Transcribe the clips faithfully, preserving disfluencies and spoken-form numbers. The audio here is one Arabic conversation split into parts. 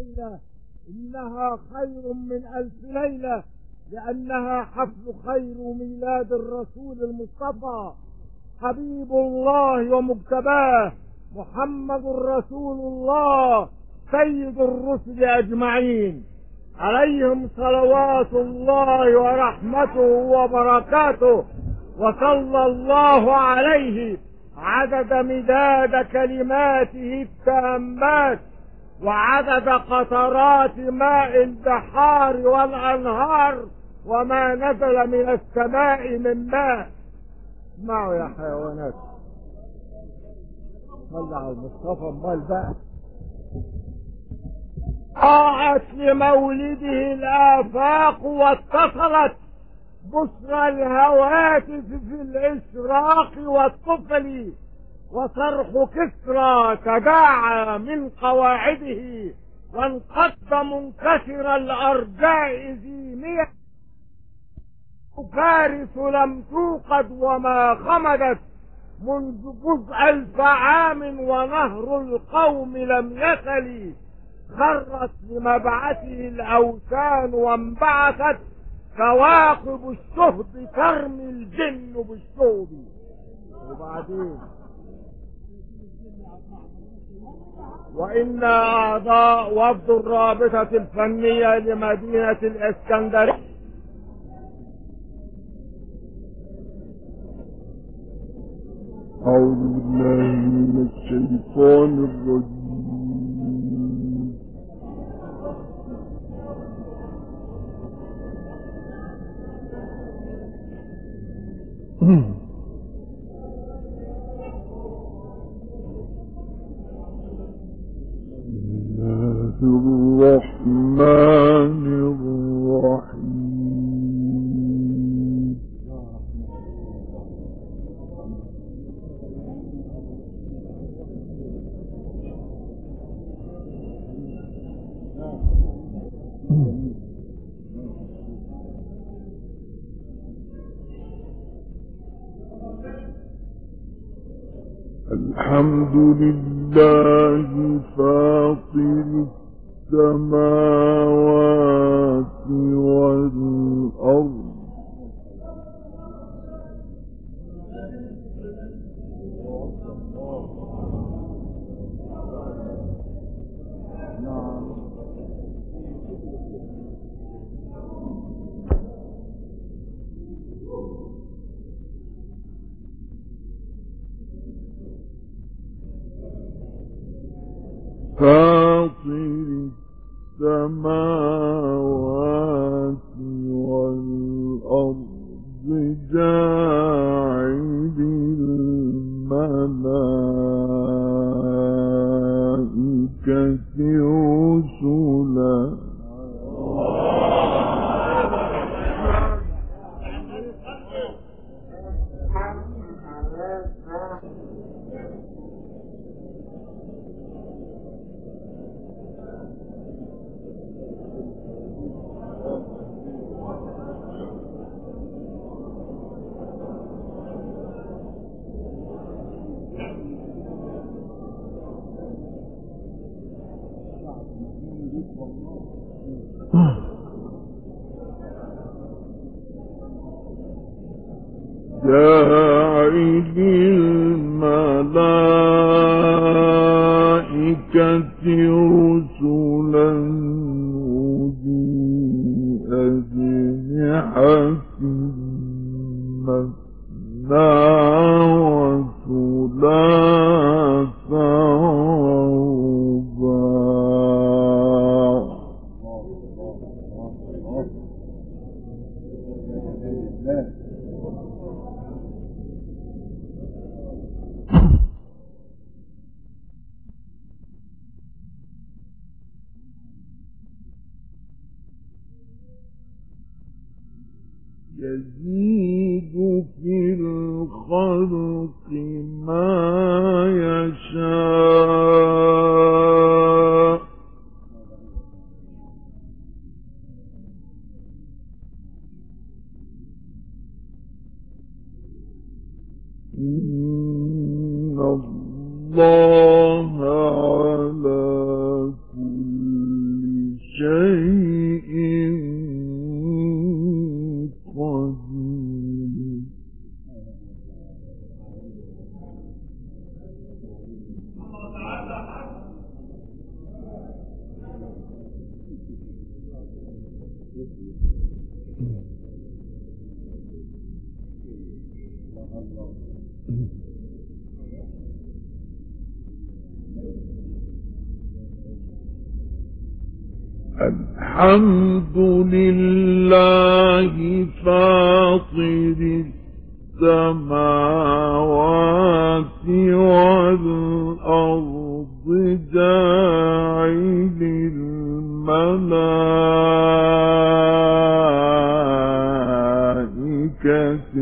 ليلة إنها خير من ألف ليلة، لأنها حفل خير ميلاد الرسول المصطفى حبيب الله ومجتباه محمد رسول الله سيد الرسل أجمعين، عليهم صلوات الله ورحمته وبركاته. وصلى الله عليه عدد مداد كلماته التامات وعدد قطرات ماء البحار والأنهار وما نزل من السماء من ماء. اسمعوا يا حيوانات، صلى على المصطفى. امال بقى ضاعت لمولده الآفاق واتصلت بشرى الهواتف في الإشراق والطفل، وصرخ كسرى تداعى من قواعده وانقض منكسر الأرجاء زينية. فارس لم توقد وما خمدت منذ جزء ألف عام، ونهر القوم لم يسل. خرت لمبعثه الأوثان وانبعثت كواكب الشهب ترمي الجن بالشهب. وبعدين وإن أعضاء وفد الرابطة الفنية لمدينة الإسكندرية أعوذ بالله من الشيطان الرجيم. الرحمن الرحيم. الحمد لله فاطر السماوات والأرض فاطر السماوات والأرض جاعل الملائكة رسلا جاعل الملائكة رسلا أولي أجنحة مثنى وثلاث ورباع. يزيد في الخلق ما يشاء إن الله على كل الحمد لله فاطر السماوات والأرض جاعل الملائكة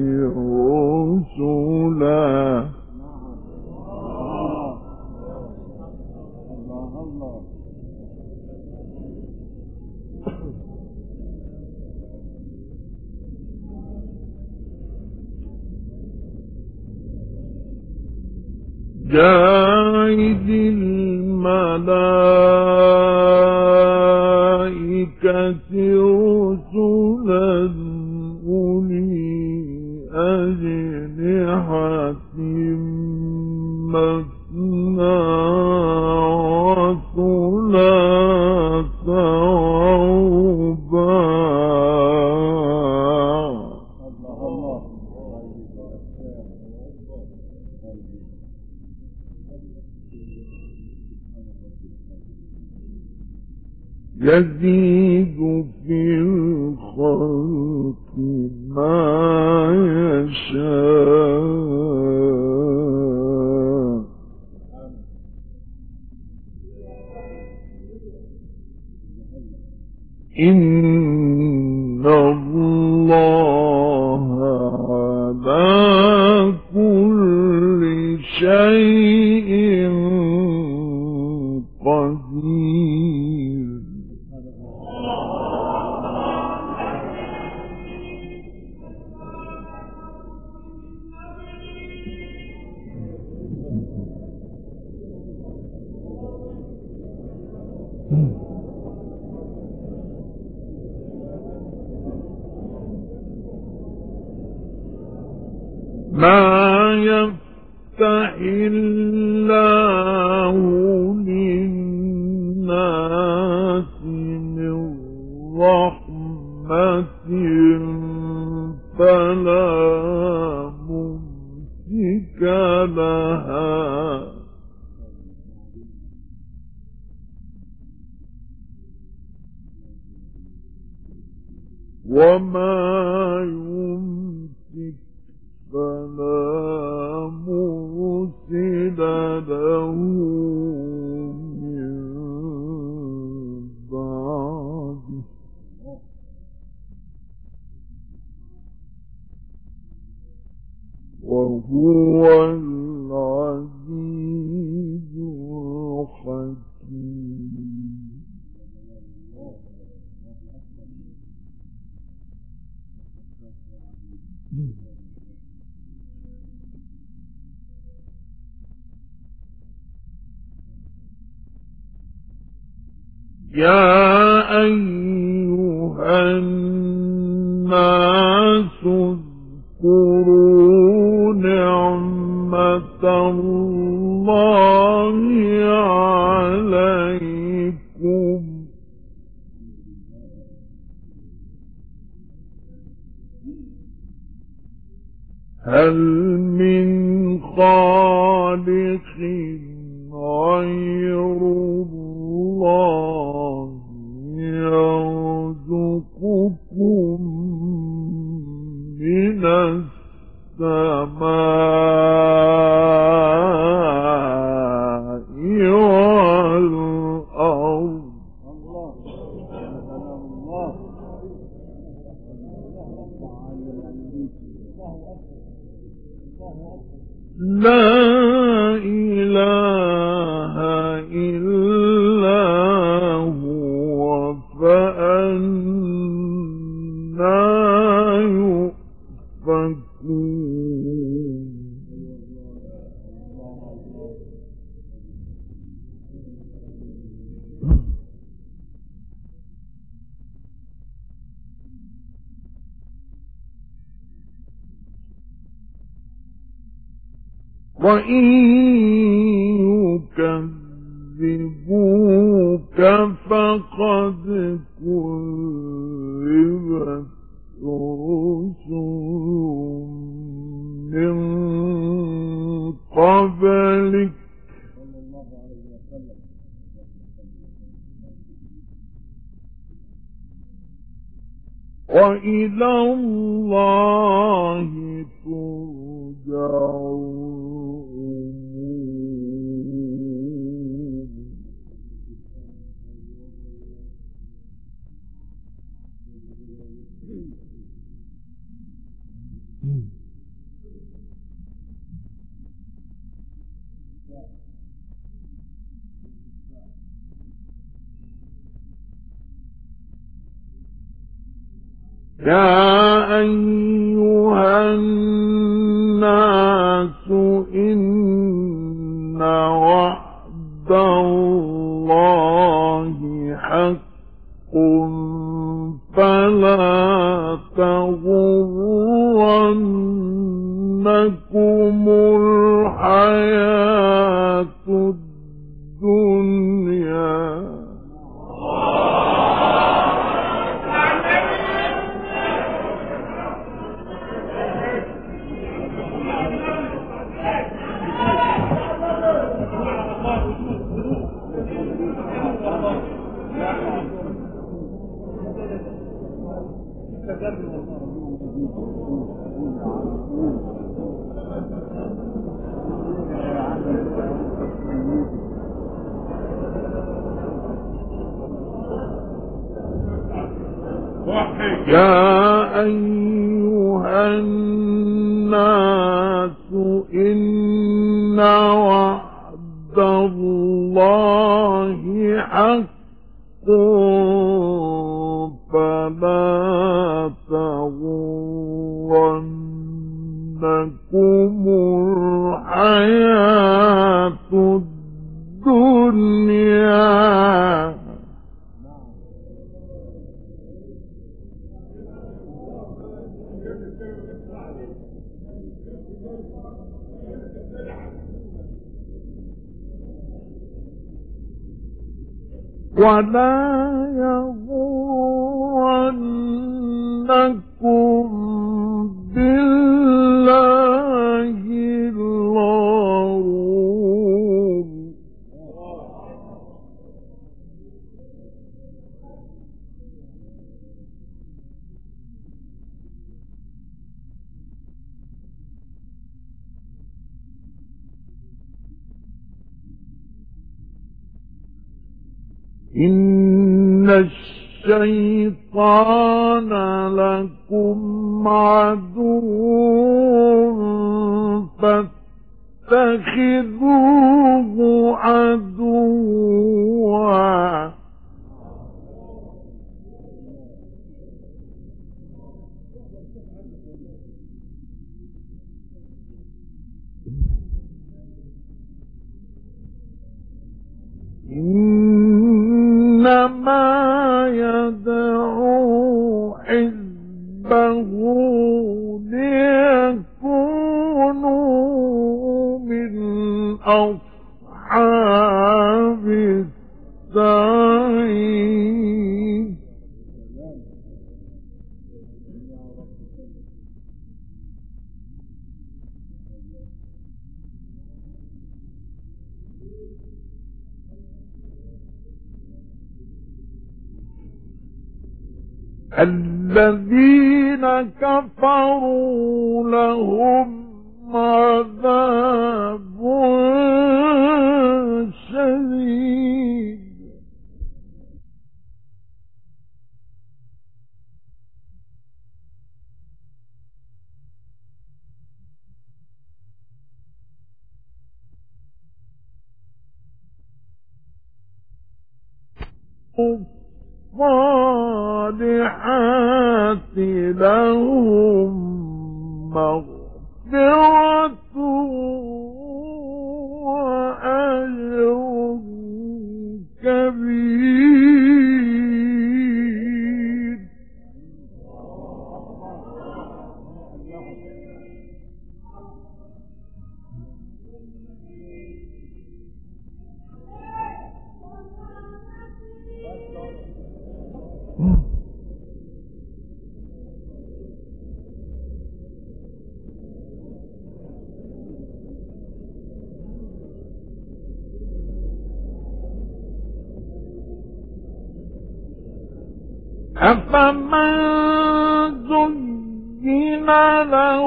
رسلا جاعل الملائكة رسلا أولي أجنحة مثنى وثلاث ورباع يزيد في الخلق ما يشاء إن الله على كل شيء قدير. ما يفتح الله للناس من رحمة فلا ممسك لها وما يمسك فلا مرسل له من بعده وهو العزيز الحكيم. يا أيها الناس اذكروا نعمة الله عليكم هل من خالق غير الله يرزقكم من السماء والأرض لا إله إلا هو فأنى يؤفكون. وإن يكذبوك فقد كذب وإلى الله ترجع يا أيها الناس إن وعد الله حق فلا تغرنكم الحياة الدنيا يا أيها الناس إن وعد الله حق فلا تغرنكم الحياة الدنيا ولا يغرنكم بالله الغرور إن الشيطان لكم عدو فاتخذوه عدوا إنما يدعو حزبه ليكونوا من أصحاب السعير الذين كفروا لهم عذاب شديد الصالحات لهم مغفرة وأجر كبير أفمن له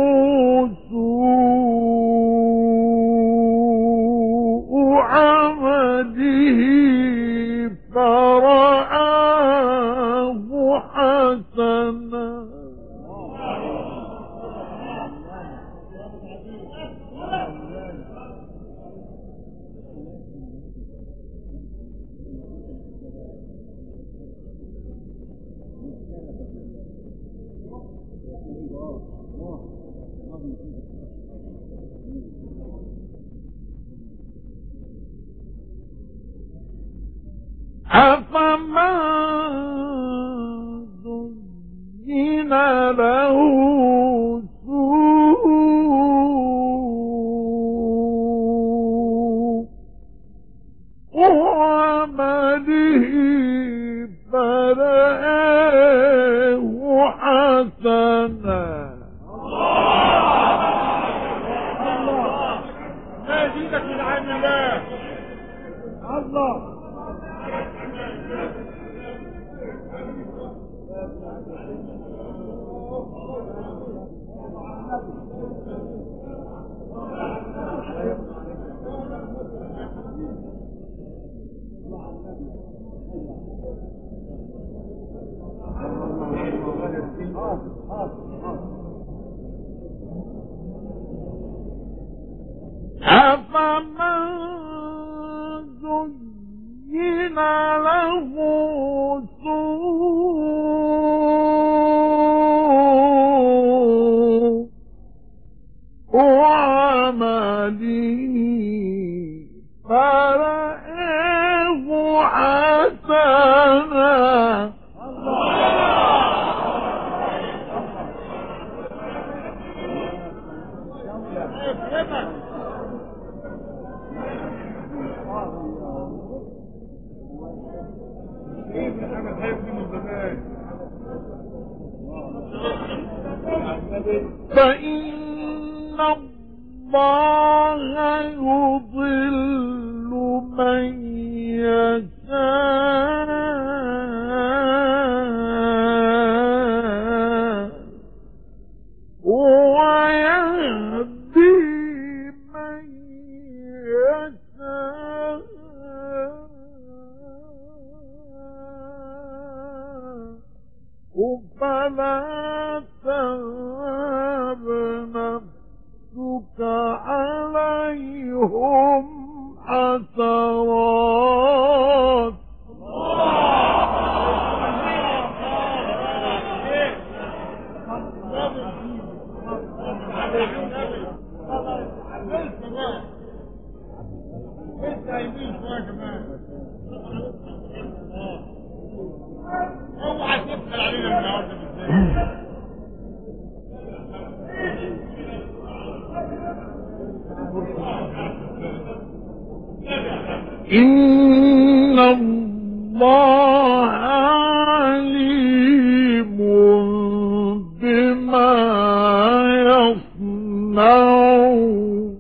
سوء عمله فرآه حسنا أفمن زين له سوء عمله فرآه حسنا ما يزيدك من عين الله الله أفمن زين له سوء عمله فرآه حسنا فإن الله يضل من يشاء ويهدي من يشاء فلا تذهب نفسك عليهم حسرات اوعى تبخل علينا النهارده بالذات إن الله عليم بما يصنعون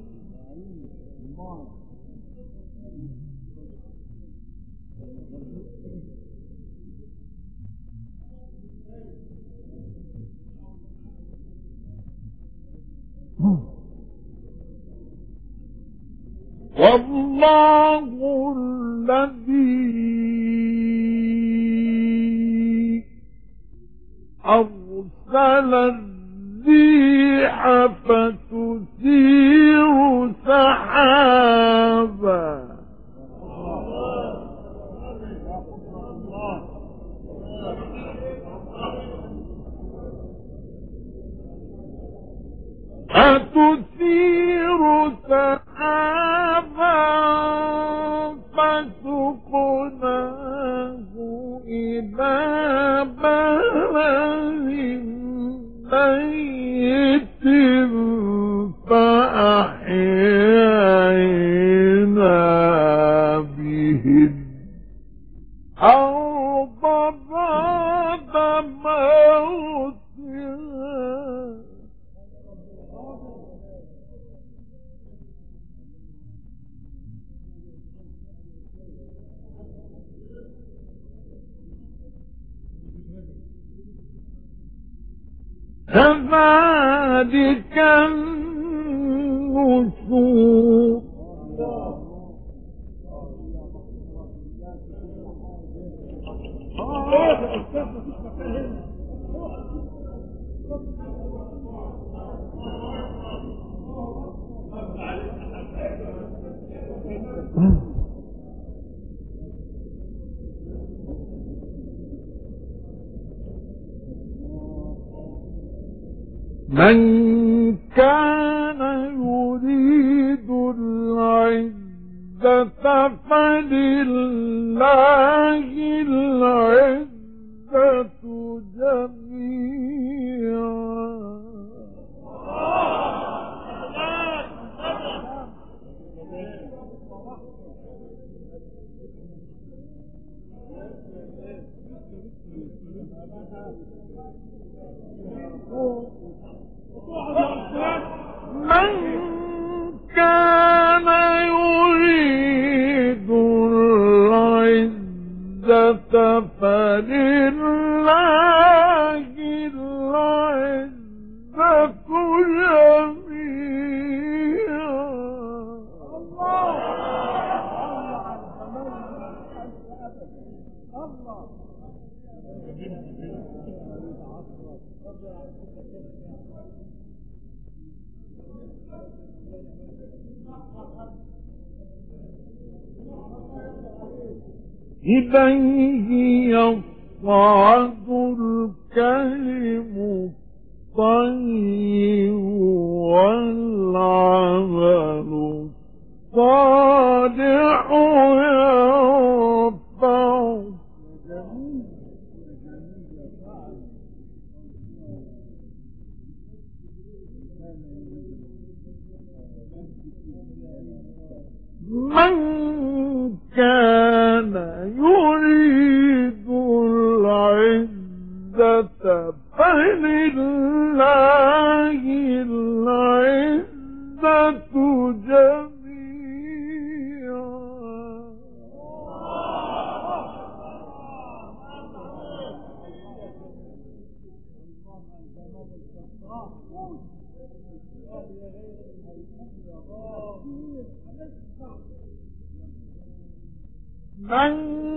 والله الذي أرسل الريح فتثير سحابا فتثير سحابا فسقناه إلى بلد ميت فأحيينا به الأرض بعد موتها كذلك النشور من كان يريد العزة فلله العزة جميعا من كان يريد العزة فلله العزة إليه يصعد الكلم الطيب والعمل الصالح يرفعه من كان يريد العزة فلله العزة جميعا من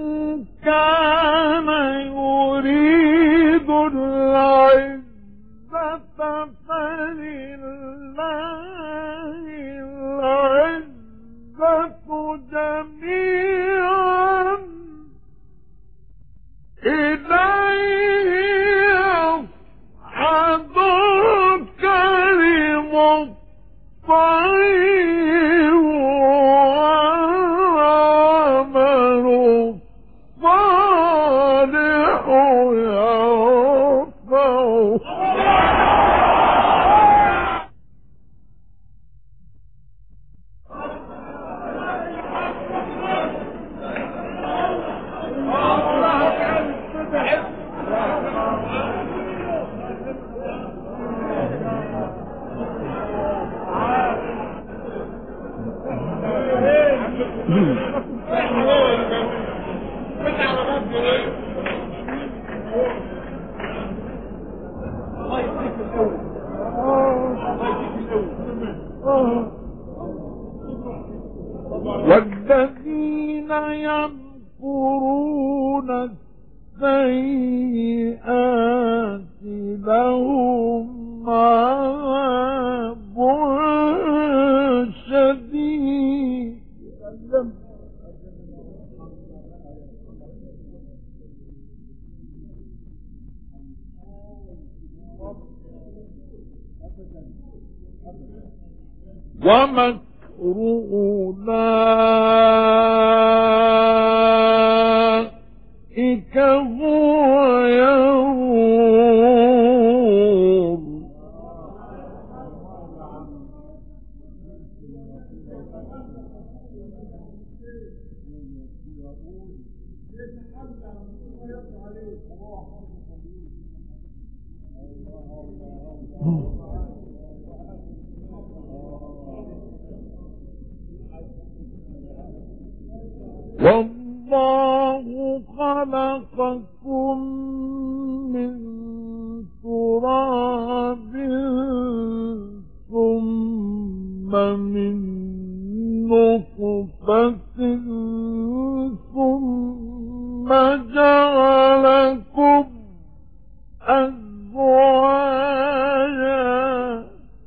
كان يريد العزة فلله العزة جميعا إليه يصعد الكلم الطيب والعمل الصالح يرفعه والذين يمكرون السيئات لهم عذاب شديد ومكر أولئك هو يرور والله خلقكم من تراب جعلكم أزواجا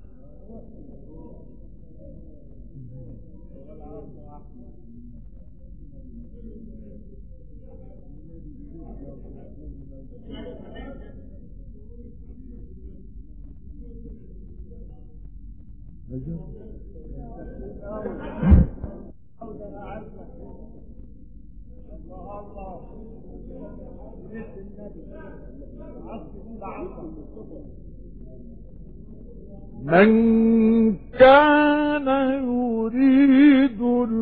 من كان يريد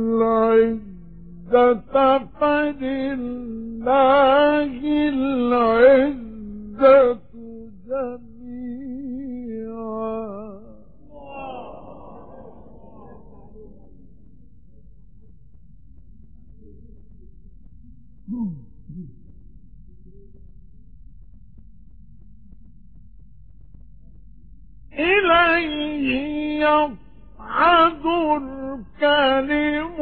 العزة فلله العزة جميعا إليه يصعد الكلم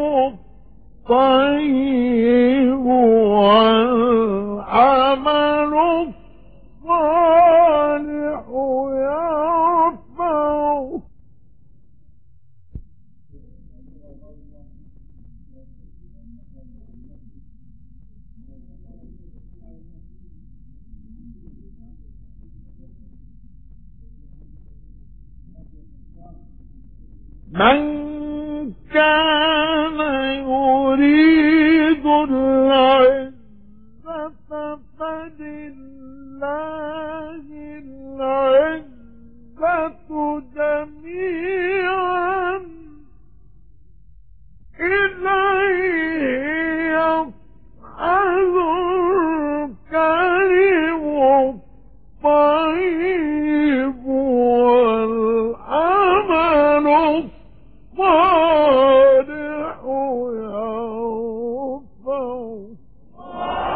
الطيب والعمل الصالح يرفعه من كان يريد العزة فلله العزة جميعا إليه يصعد الكلم الطيب والعمل الصالح يرفعه.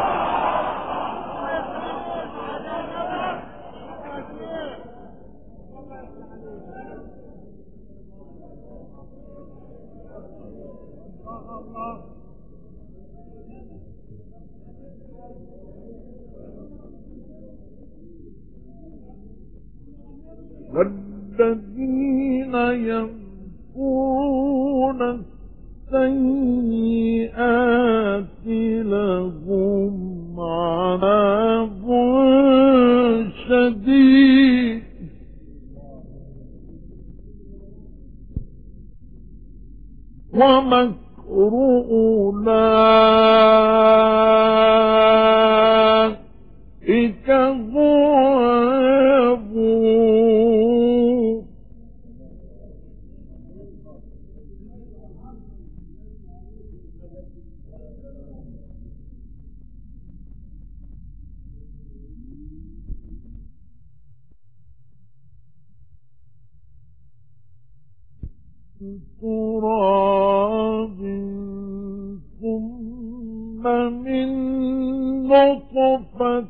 والذين يمكرون السيئات لهم عذاب شديد ومكر أولئك هو يبور. تراب ثم من نطفة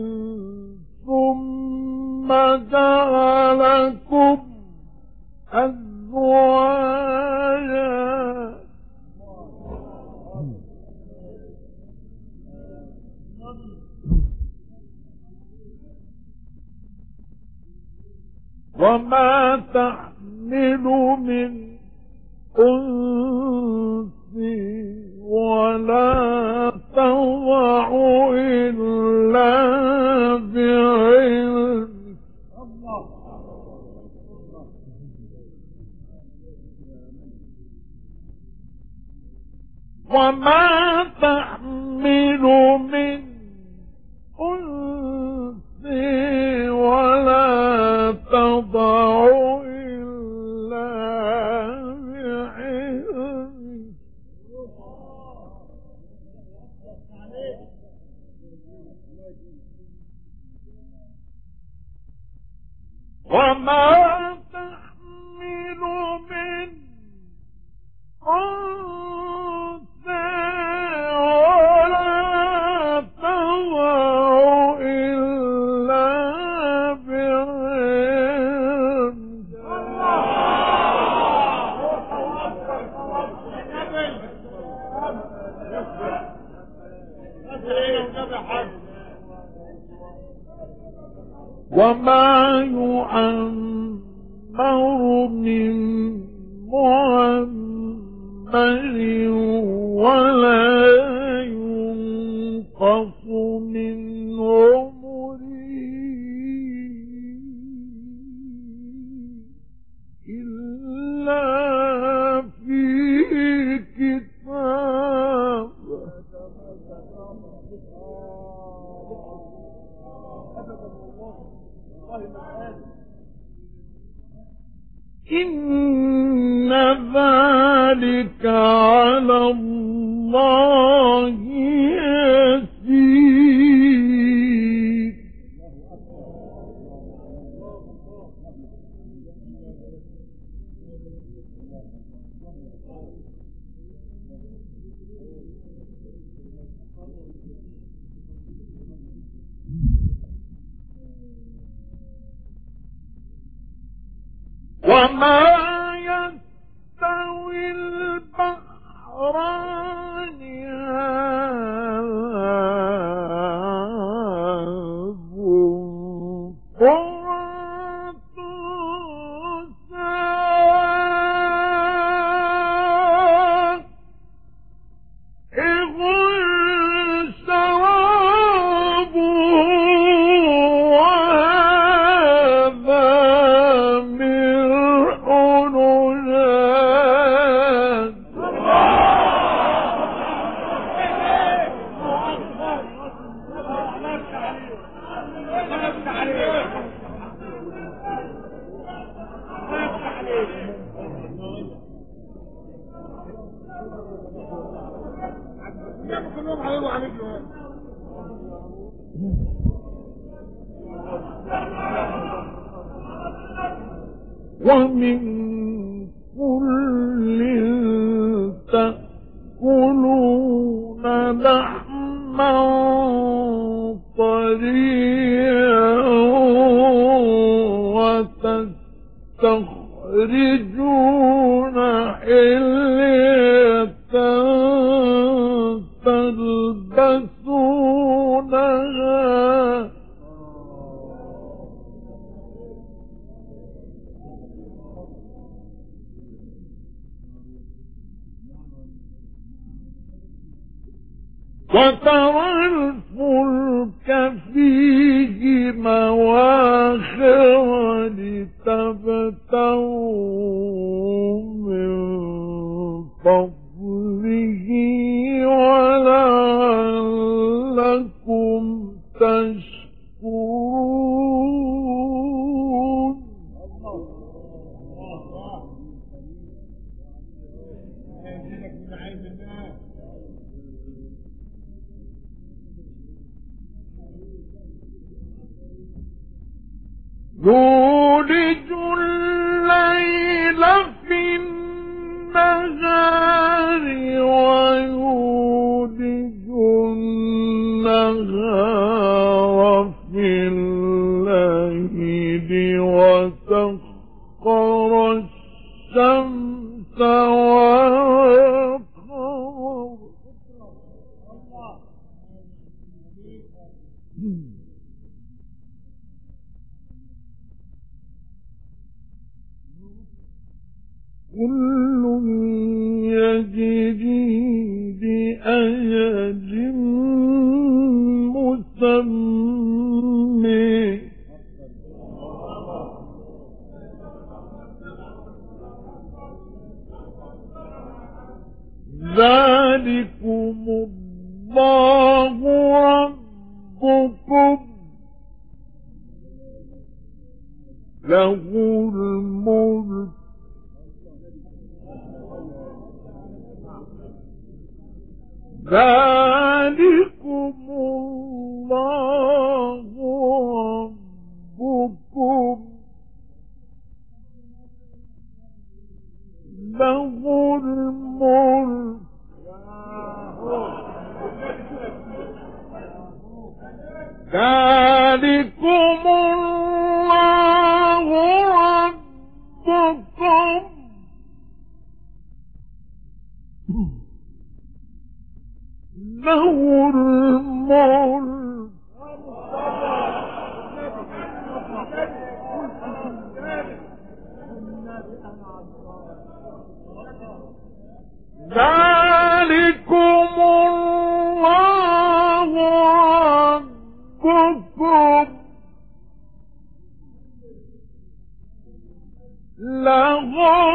ثم جعلكم أزواجا وما تحمل من أنثى ولا تضع إلا بعلم وما تحمل من أنثى ولا تضع إلا بعلم وما تحمل من أنثى ولا تضع إلا بعلم وما يعمر من معمر ولا ينقص من عمره إلا في كتاب. إن ذلك على الله يسير. وما يستوي البحران عذب فرات سائغ شرابه وهذا ملح أجاج. ومن كل تأكلون لحما طريا وتستخرجون حلية تلبسونها وترى الفلك فيه مواخر لتبتغوا من فضله ولعلكم تشكرون. يولج الليل في النهار ويولج النهار في الليل وسخر الشمس والقمر كل يجري لأجل مسمى ذلكم الله ربكم له الملك ذلكم الله ربكم له الملك ذلكم الله ربكم له الملك ذلكم الله ربكم له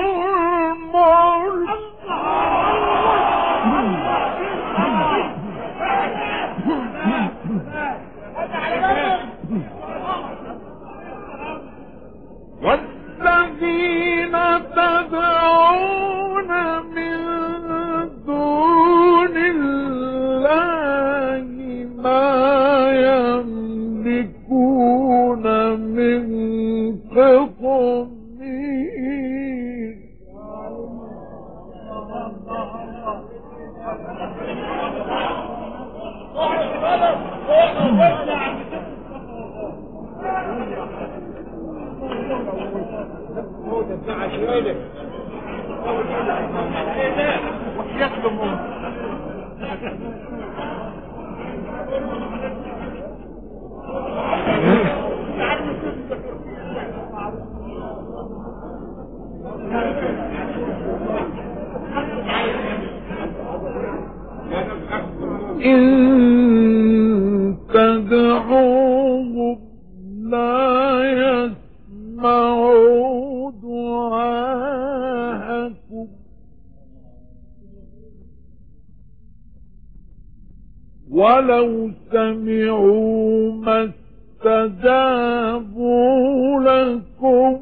الملك والذين تدعون من دون الله ما يملكون من قطمير إن تدعوهم لا يسمعوا دعاءكم ولو سمعوا ما استجابوا لكم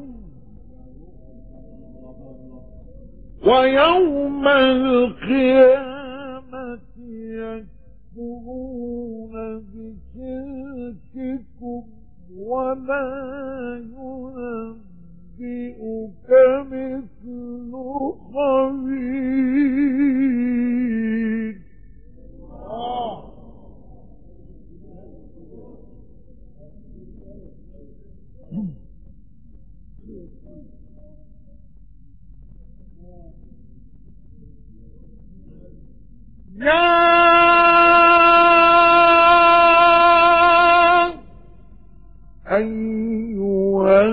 ويوم القيامة يكفرون بشرككم ولا ينبئك مثل خبير. يا أيها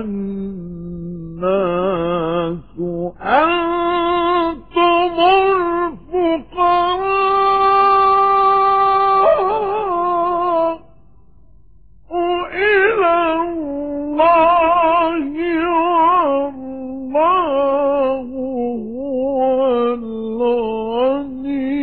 الناس أنتم الفقراء إلى الله والله هو الغني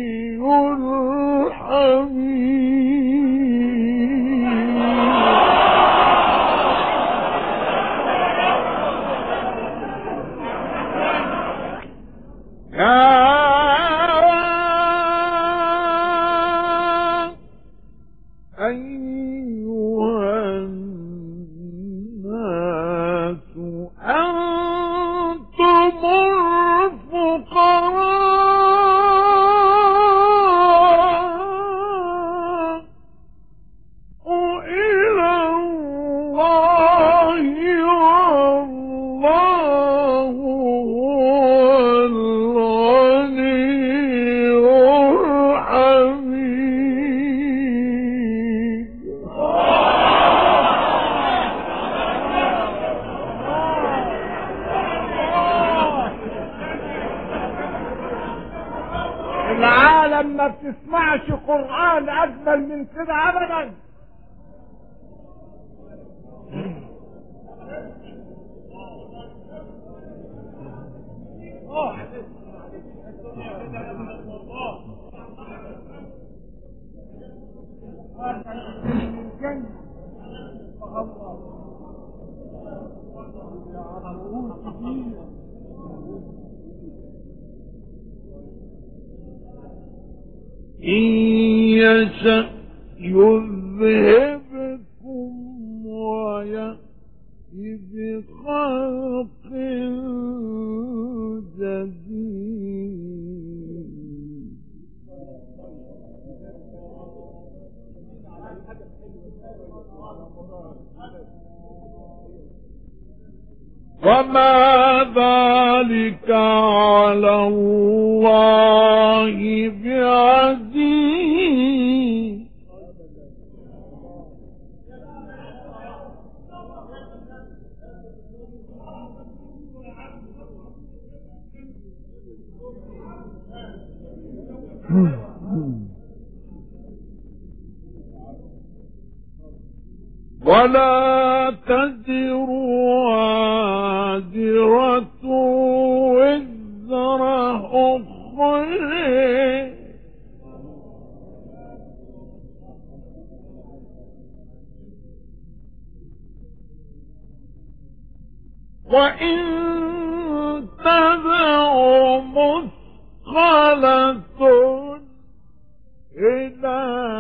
العالم ما بتسمعش قرآن أجمل من كده أبدا. إن يشأ يذهبكم ويأتي بخلق جديد. وما ذلك على الله بعزيز. ولا تزر وازرة وزر أخرى وإن تدع مثقلة إلى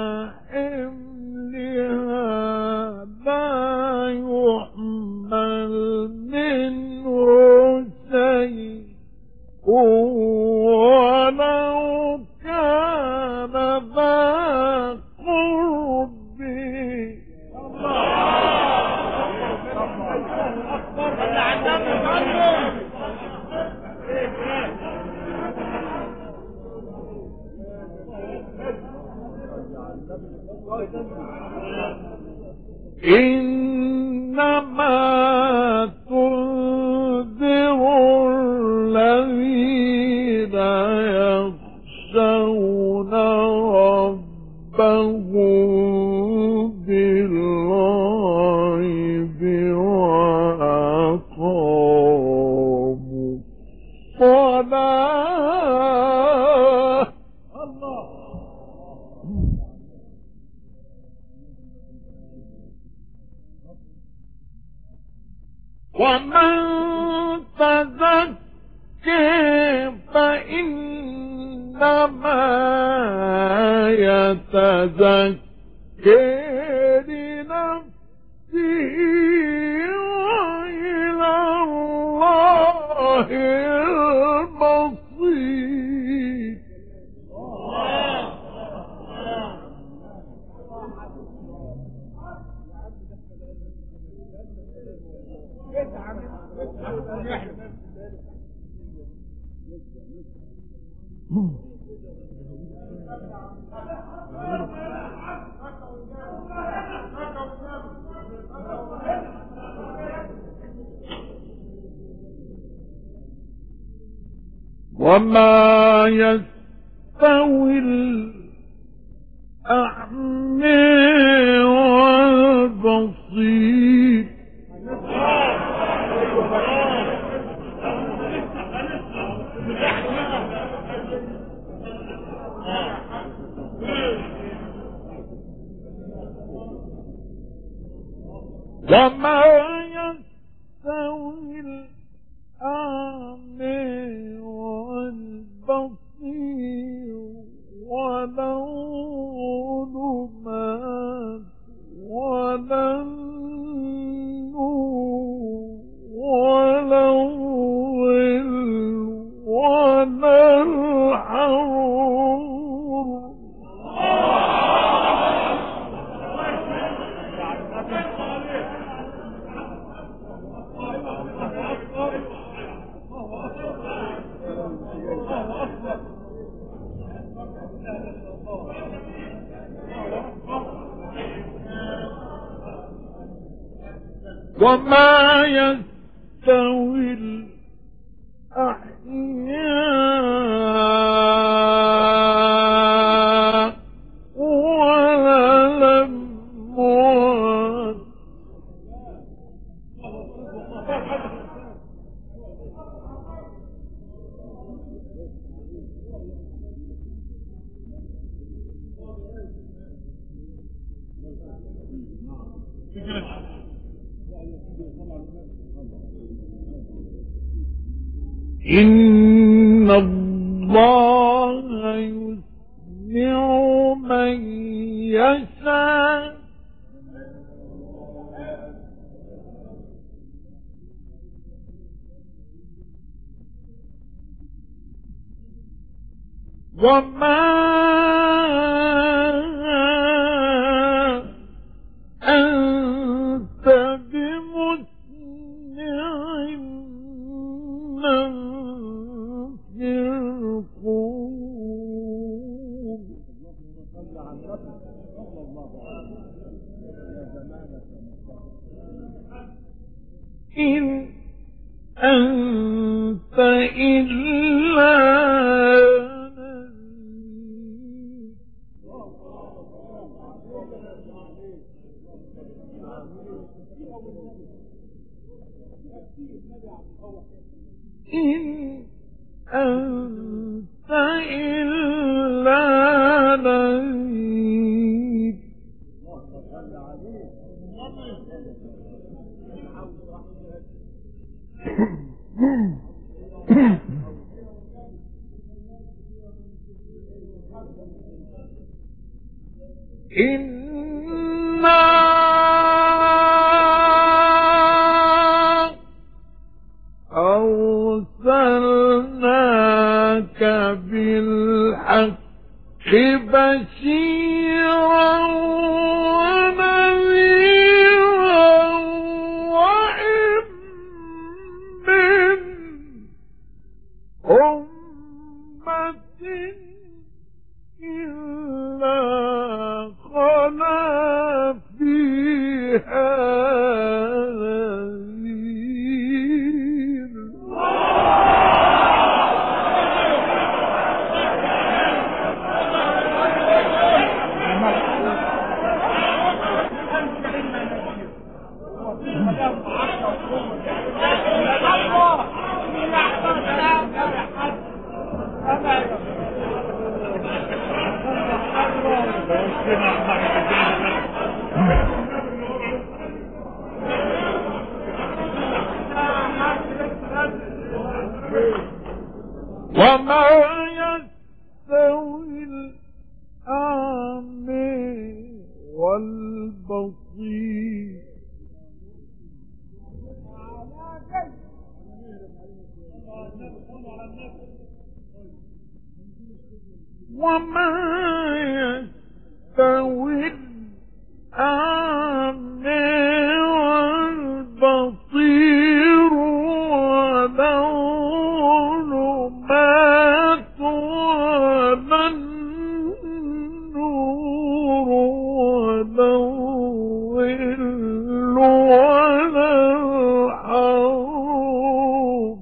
حملها لا يحمل منه شيء ولو كان ذا قرب. إنما تنذر الذين يخشون ربهم بالغيب وأقاموا الصلاة. الله. ومن تزكى فإنما يتزكى لنفسه وإلى الله المصير. وما يستوي الأعمى والبصير وما يستوي الأعمى والبصير ولا الظلمات ولا النور ولا الظل ولا الحرور. وما يستوي الأحياء ولا الأموات إن الله يسمع من يشاء وما أنت بمسمع من في القبور. إن أنت إلا إن أنت إلا نذير. إنا أرسلناك بالحق بشيرا ونذيرا وإن من أمة إلا خلا فيها نذير. وما يستوي الأعمى والبصير وما يستوي الأعمى والبصير ولا الظلمات ولا النور ولا الظل ولا الحرب.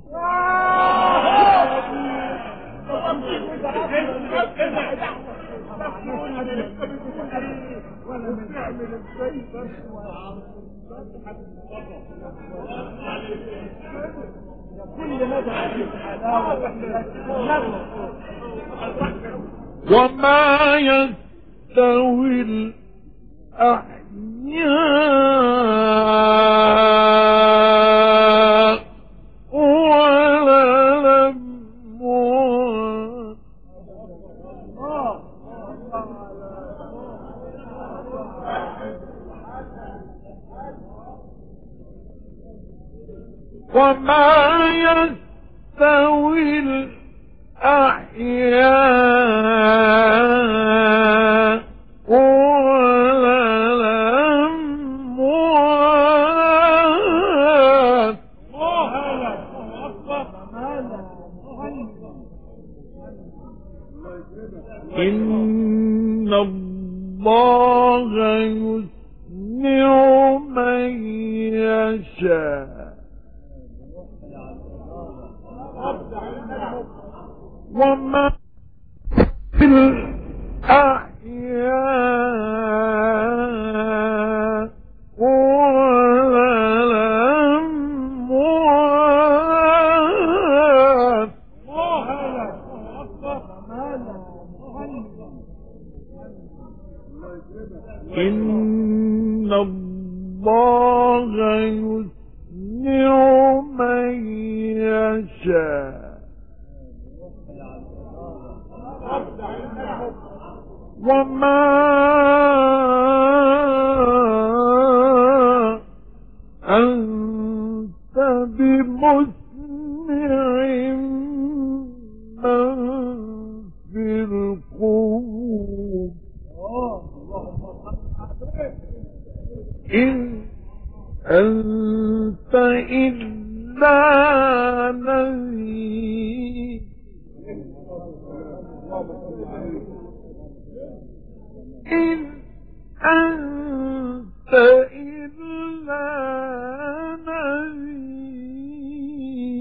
وما يستوي الأحياء ولا الأموات وما يستوي الأحياء ولا الأموات. إن الله يسمع من يشاء وما في الأحياء ولا الأموات. إن الله يسمع من يشاء وما أنت بمسمع من في القبور. إن أنت إلا نذير. إن أنت إلا نذير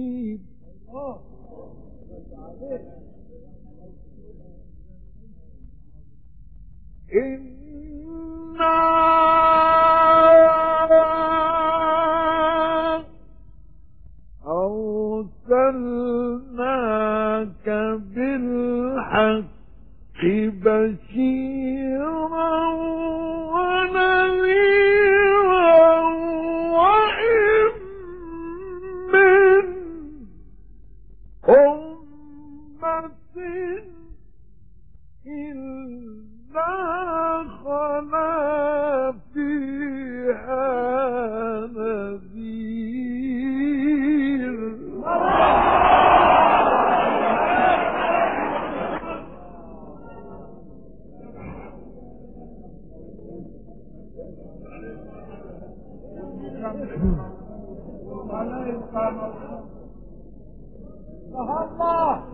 الله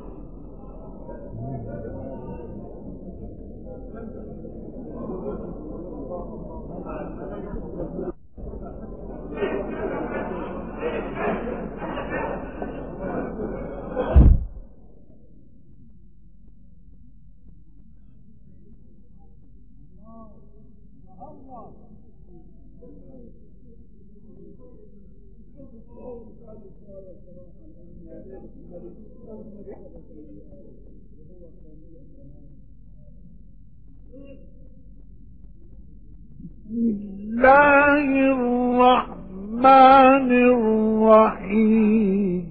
الله الرحمن الرحيم.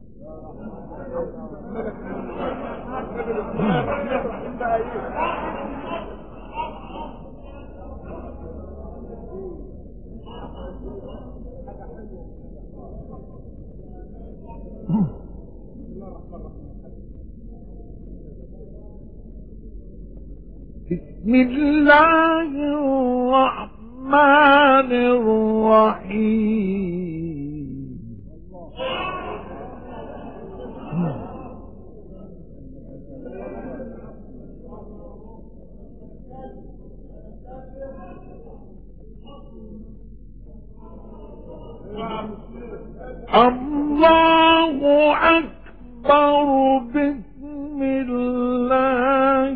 بسم الله الرحمن الرحيم. الله أكبر. بسم الله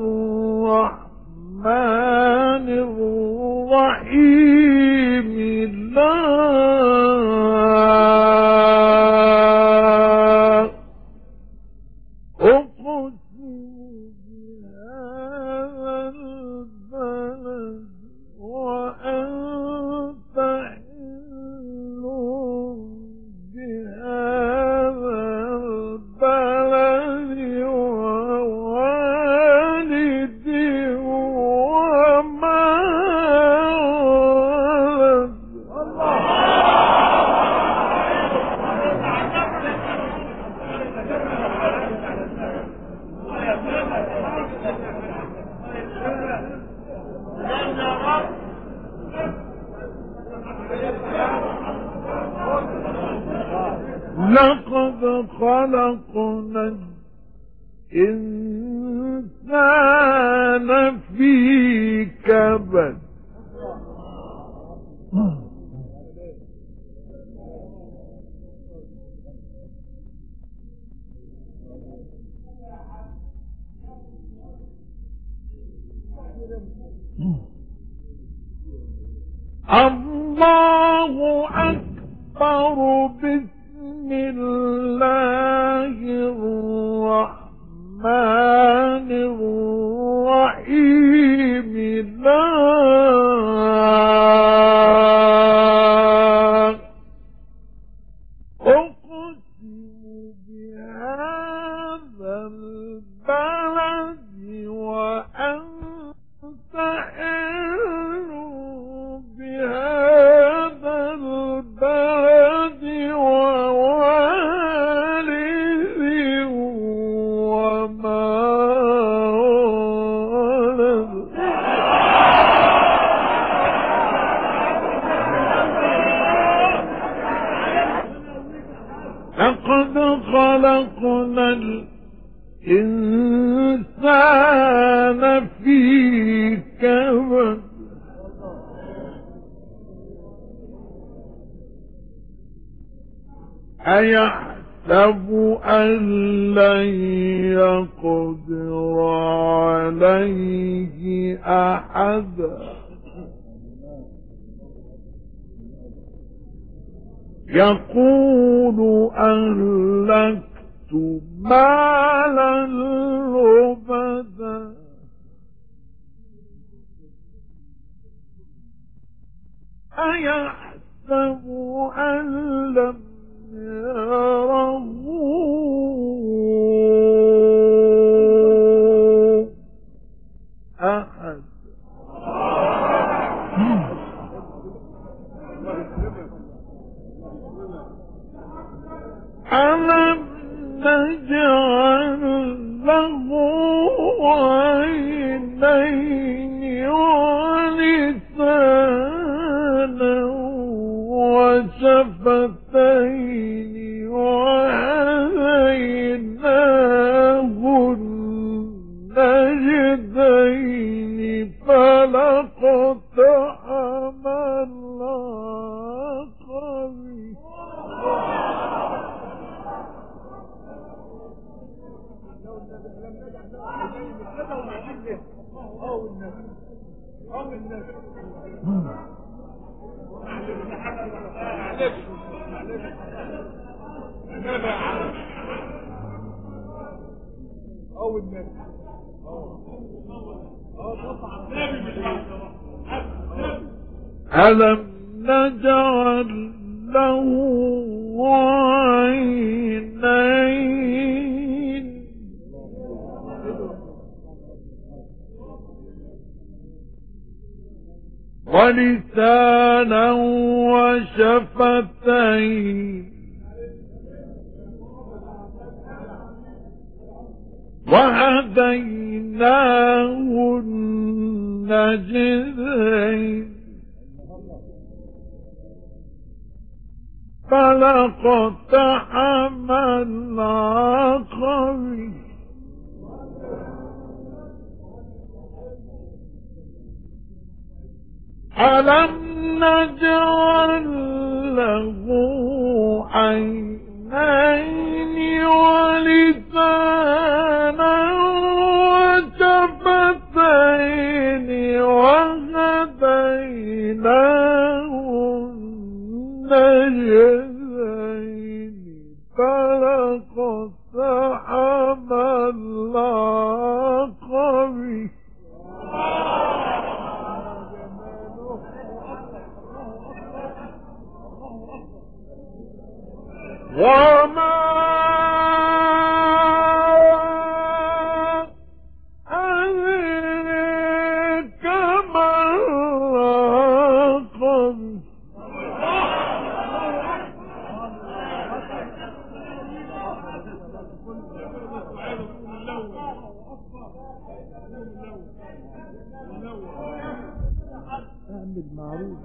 الرحمن الرحيم. لا أقسم بهذا البلد وأنت حل بهذا البلد ووالد وما ولد. لقد خلقنا الإنسان في كبد. الله أكبر. بسم الله الرحمن الرحيم. لا أقسم بهذا البلد وأنت حل بهذا البلد ووالد وما ولد. لقد خلقنا الإنسان في كبد. أيحسب أن لن يقدر عليه أحد. يقول أهلكت مالا لبدا. أيحسب أن لم يره أحد. ألم نجعل له عينين ولسانا ألم نجعل له عينين ولسانا وشفتين وهديناه النجدين فلاقتحم العقبة ألم نجعل له عينين ولسانا وشفتين وهديناه النجدين فلاقتحم العقبة وما أدريك ما العقبة اعمل معروف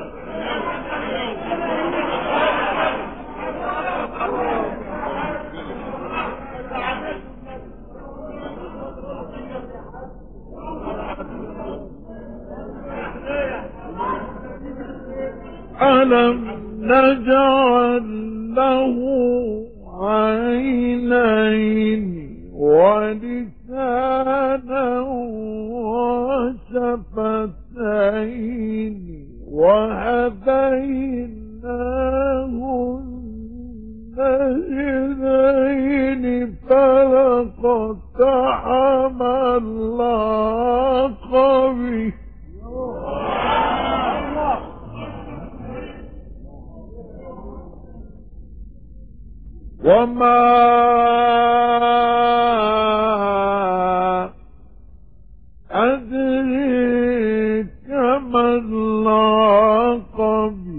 ألم نجعل له عينين ولسانا وشفتين وهديناه النجدين فلاقتحم العقبة وما أدريك ما العقبة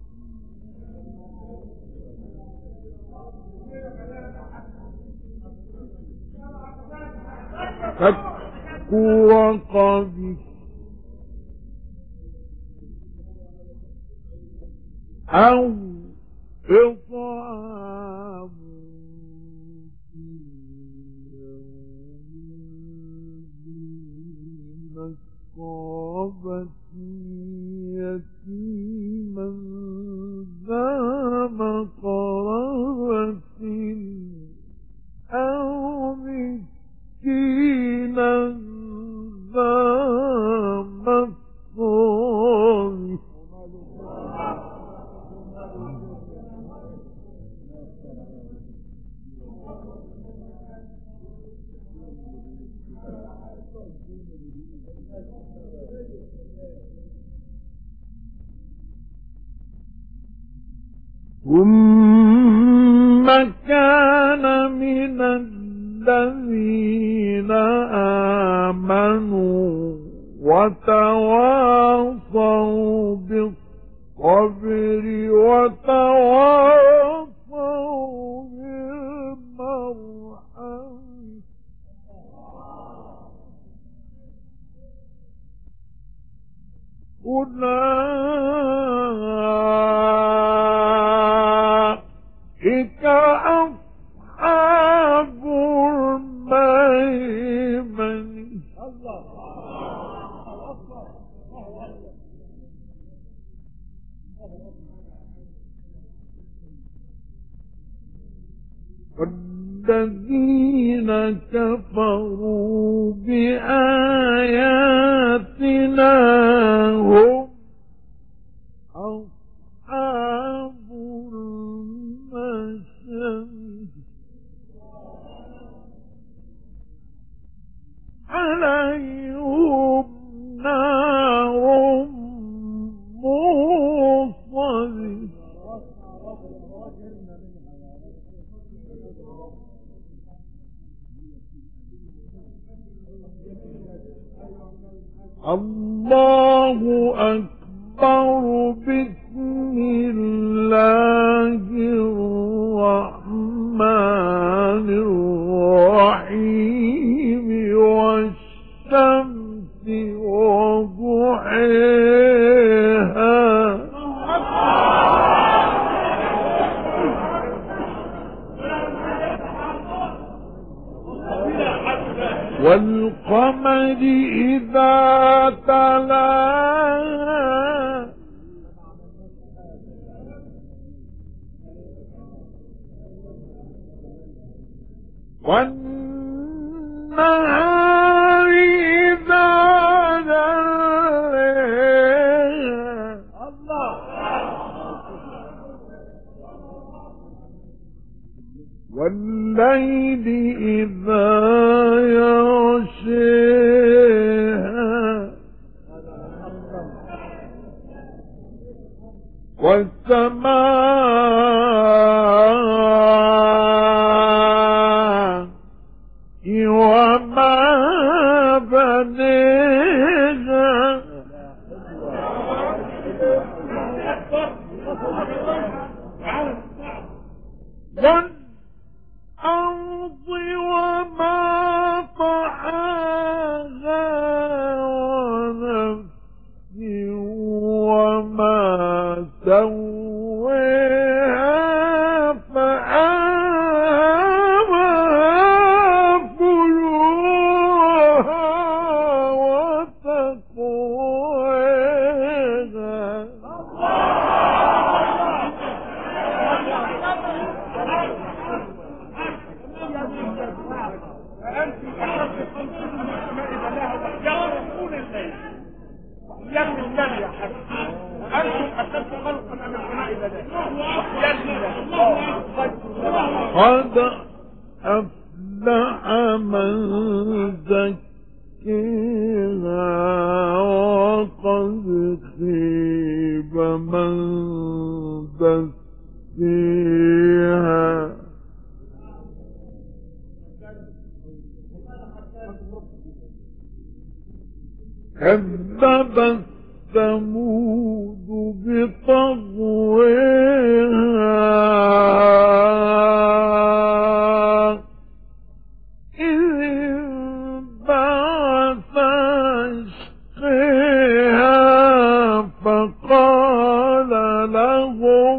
فك رقبة أو إطعام في مسغبة يتيما ذا مقربة أو مسكينا ذا متربة ثم كان من الذين آمنوا وتواصوا بالصبر وتواصوا بالمرحمة أولئك أصحاب الميمنة والذين كفروا بآياتنا هم أصحاب المشأمة عليهم نار موصد الله أكبر. بسم الله الرحمن الرحيم والشمس وضحيها والقمر إذا تلاها والنهار إذا جلاها والليل إذا يغشيها والسماء وما بنيها والأرض وما طحاها ونفس وما سواها فألهمها فجورها وتقواها يم النبي يا حبيبي أنتم أشد خلقا من السماء بنات. قد أفلح من زكيها وقد خيب من دسيها كذبت ثمود بطغواها إذ انبعث أشقاها فقال لهم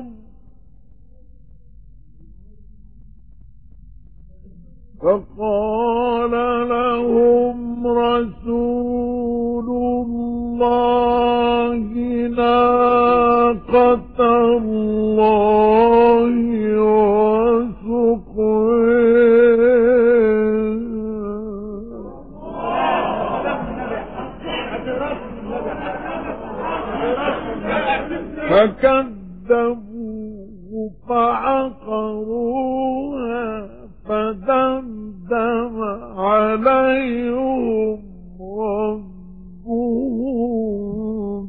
فقال لهم رسول الله ناقة الله وسقيها فكذبوه فعقروها فدمدم عليهم ربهم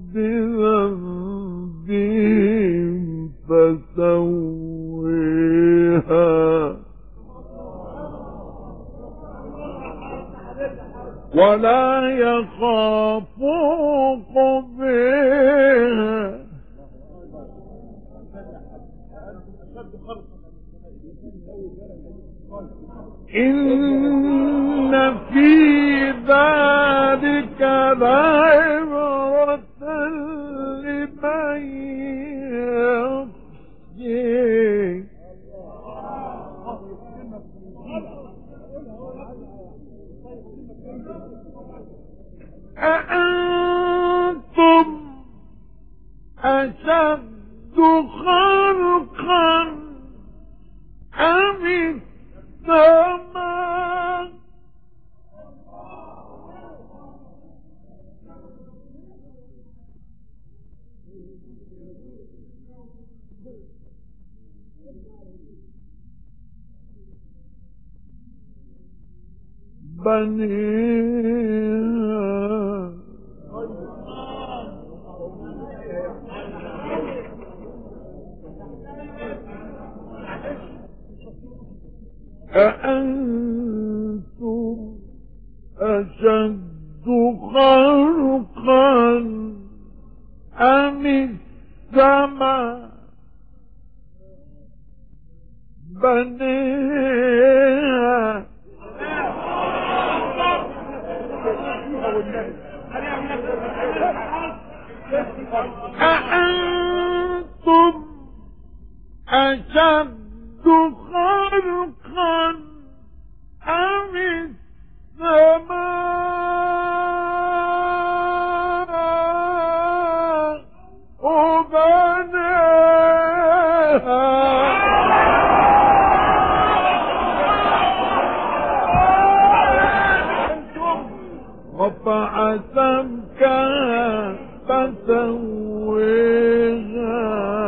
بذنبهم فسويها ولا يخاف عقباها إن في ذلك لعبرة لمن يخشى أأنتم أشد خلقا أم السماء بنيها أأنتم أشد خلقا أم السماء بنيها أأنتم أشد خلقا أم السماء بنيها رفع سمكها فسويها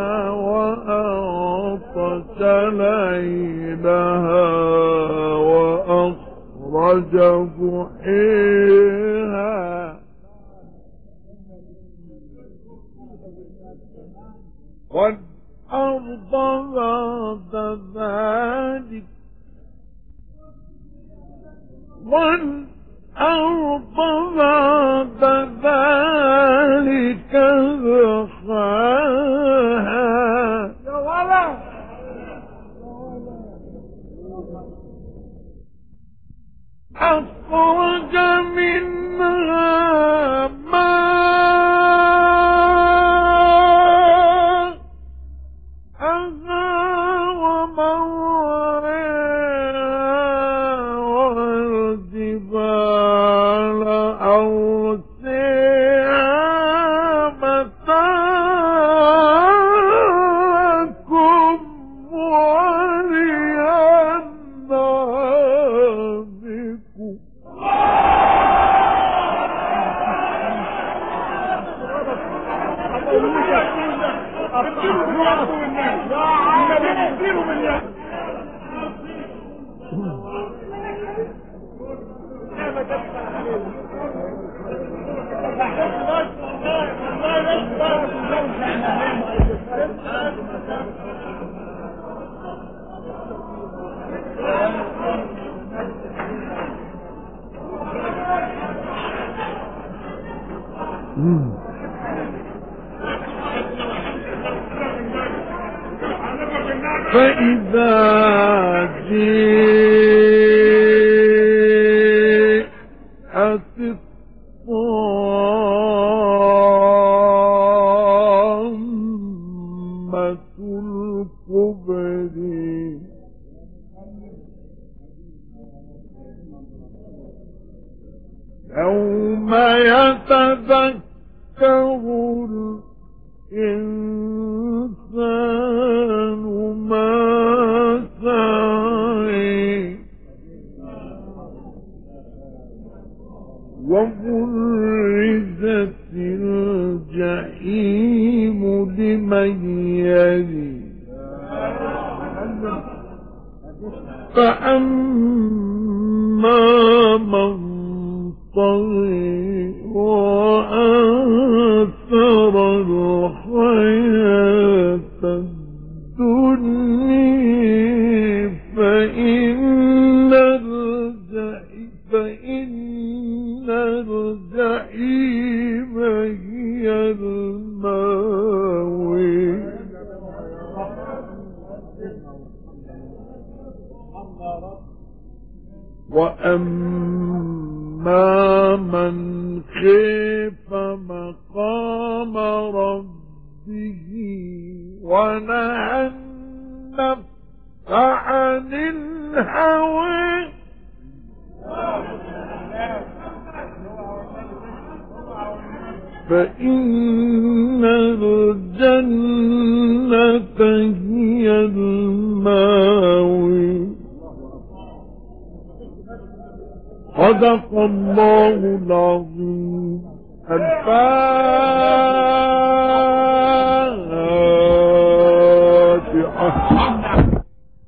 وأغطش ليلها وأخرج ضحيها والأرض بعد ذلك والأرض بعد ذلك دحاها يا ولد أخرج منها ماءها ومرعاها والجبال أرساها متاعا لكم ولأنعامكم فإذا جاءت الطامة الكبرى يوم يتذكر الإنسان ما سعى وبرزت الجحيم لمن يلي فأما من طغى وآثر الحياة الدنيا فإن الجحيم فإن الجحيم هي المأوى وأما من خاف مقام ربه ونهى النفس عن الهوى فإن الجنة ينتهي الماوي. صدق الله العظيم. الفاتحة.